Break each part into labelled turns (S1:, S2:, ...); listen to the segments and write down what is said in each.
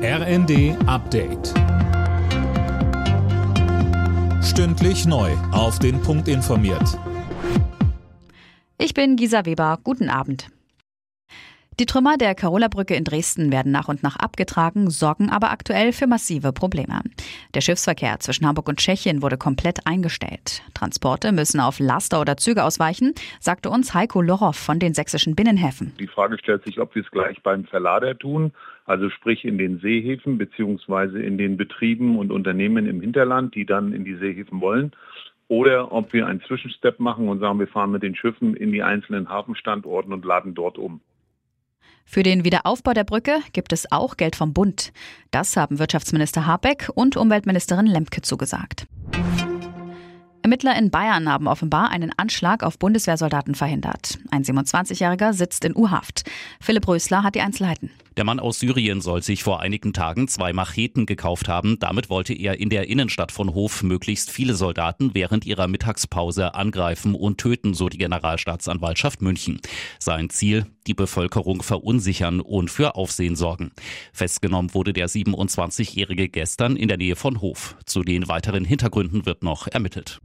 S1: RND Update. Stündlich neu auf den Punkt informiert.
S2: Ich bin Gisa Weber. Guten Abend. Die Trümmer der Karola-Brücke in Dresden werden nach und nach abgetragen, sorgen aber aktuell für massive Probleme. Der Schiffsverkehr zwischen Hamburg und Tschechien wurde komplett eingestellt. Transporte müssen auf Laster oder Züge ausweichen, sagte uns Heiko Loroff von den sächsischen Binnenhäfen.
S3: Die Frage stellt sich, ob wir es gleich beim Verlader tun, also sprich in den Seehäfen bzw. in den Betrieben und Unternehmen im Hinterland, die dann in die Seehäfen wollen. Oder ob wir einen Zwischenstep machen und sagen, wir fahren mit den Schiffen in die einzelnen Hafenstandorten und laden dort um.
S2: Für den Wiederaufbau der Brücke gibt es auch Geld vom Bund. Das haben Wirtschaftsminister Habeck und Umweltministerin Lemke zugesagt. Ermittler in Bayern haben offenbar einen Anschlag auf Bundeswehrsoldaten verhindert. Ein 27-Jähriger sitzt in U-Haft. Philipp Rösler hat die Einzelheiten.
S4: Der Mann aus Syrien soll sich vor einigen Tagen 2 Macheten gekauft haben. Damit wollte er in der Innenstadt von Hof möglichst viele Soldaten während ihrer Mittagspause angreifen und töten, so die Generalstaatsanwaltschaft München. Sein Ziel: die Bevölkerung verunsichern und für Aufsehen sorgen. Festgenommen wurde der 27-Jährige gestern in der Nähe von Hof. Zu den weiteren Hintergründen wird noch ermittelt.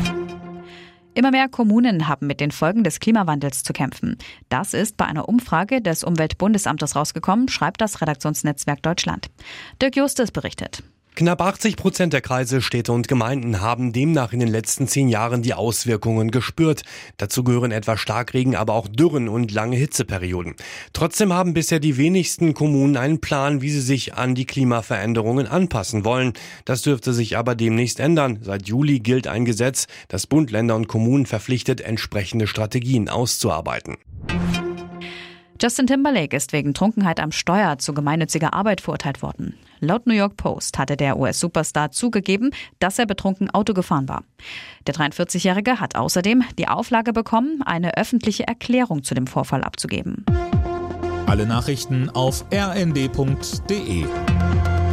S2: Immer mehr Kommunen haben mit den Folgen des Klimawandels zu kämpfen. Das ist bei einer Umfrage des Umweltbundesamtes rausgekommen, schreibt das Redaktionsnetzwerk Deutschland. Dirk Justus berichtet.
S5: Knapp 80% der Kreise, Städte und Gemeinden haben demnach in den letzten 10 Jahren die Auswirkungen gespürt. Dazu gehören etwa Starkregen, aber auch Dürren und lange Hitzeperioden. Trotzdem haben bisher die wenigsten Kommunen einen Plan, wie sie sich an die Klimaveränderungen anpassen wollen. Das dürfte sich aber demnächst ändern. Seit Juli gilt ein Gesetz, das Bund, Länder und Kommunen verpflichtet, entsprechende Strategien auszuarbeiten.
S2: Justin Timberlake ist wegen Trunkenheit am Steuer zu gemeinnütziger Arbeit verurteilt worden. Laut New York Post hatte der US-Superstar zugegeben, dass er betrunken Auto gefahren war. Der 43-Jährige hat außerdem die Auflage bekommen, eine öffentliche Erklärung zu dem Vorfall abzugeben.
S1: Alle Nachrichten auf rnd.de.